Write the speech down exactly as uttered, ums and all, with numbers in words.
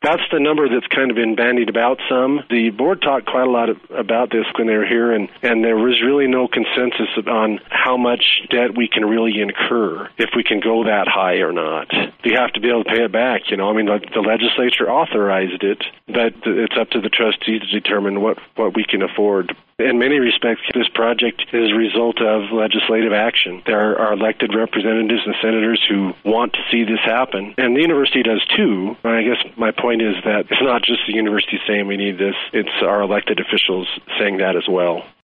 that's the number that's kind of been bandied about some. The board talked quite a lot about this when they were here, and, and there was really no consensus on how much debt we can really incur, if we can go that high or not. We have to be able to pay it back, you know. I mean, the, the legislature authorized it, but it's up to the trustees to determine what, what we can afford. In many respects, this project is a result of legislative action. There are elected representatives and senators who want to see this happen, and the university does too. I guess my point is that it's not just the university saying we need this, it's our elected officials saying that as well.